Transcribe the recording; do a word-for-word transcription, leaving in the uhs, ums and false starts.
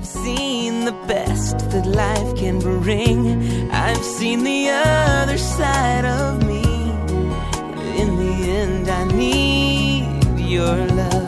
seen the best that life can bring. I've seen the other side of me. In the end, I need your love.